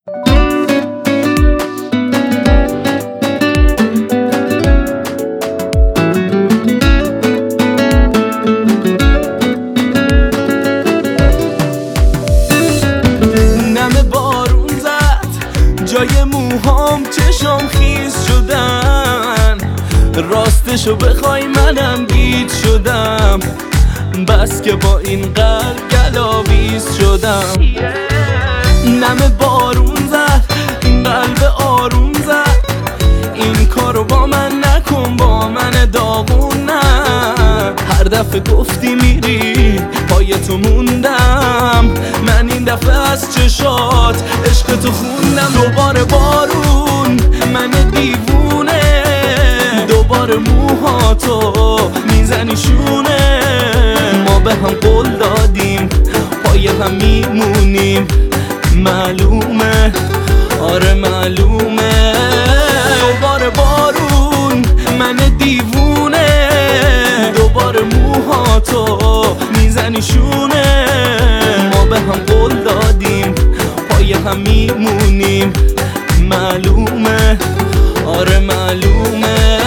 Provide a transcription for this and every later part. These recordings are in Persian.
جای موهام چشام خیز شدن، راستشو بخوای منم گیج شدم، بس که با این قلب گلاویز شدم. نم بارون زد، این قلب آروم زد، این کارو با من نکن، با من داغون نه. هر دفعه گفتی میری پای تو موندم، من این دفعه از چشات عشق تو خوندم. دوباره بارون من دیوونه، دوباره موهاتو میزنی شونه. ما به هم قول دادیم پای هم میمونیم، معلومه آره معلومه. دوباره بارون من دیوونه، دوباره موهاتو میزنی شونه. ما به هم قول دادیم پای هم میمونیم، معلومه آره معلومه.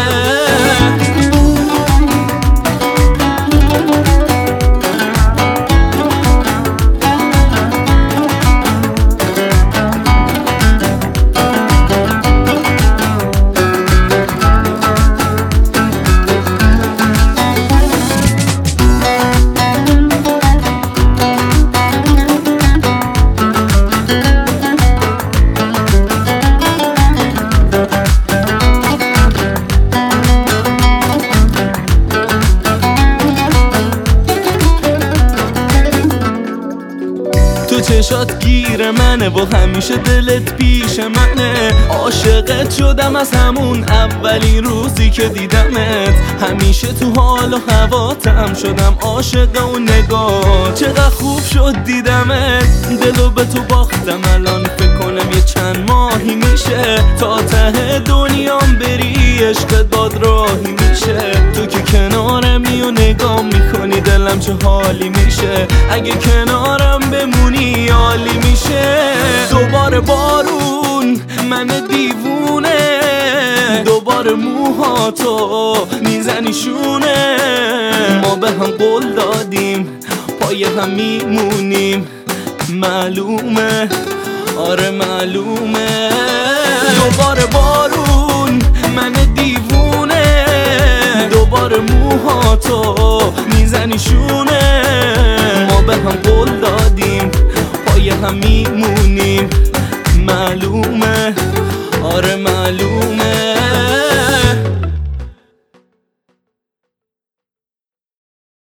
تو چشات گیر منه و همیشه دلت پیش منه. عاشقت شدم از همون اولین روزی که دیدمت، همیشه تو حال و هواتم شدم عاشق اون نگاه. چقدر خوب شد دیدمت، دلو به تو باختم. الان فکر کنم یه چند ماهی میشه تا ته دنیام بری، عشق داد راهی میشه. تو که کنارمی و نگاه میکنی دلم چه حالی میشه، اگه کنارم بمونی عالی میشه. دوباره بارون من دیوونه، دوباره موهاتو میزنی شونه. ما به هم قول دادیم پای هم میمونیم، معلومه آره معلومه. دوباره بارون من دیوونه، دوباره موهاتو میزنی شونه. ما به هم قول دادیم پای هم میمونیم،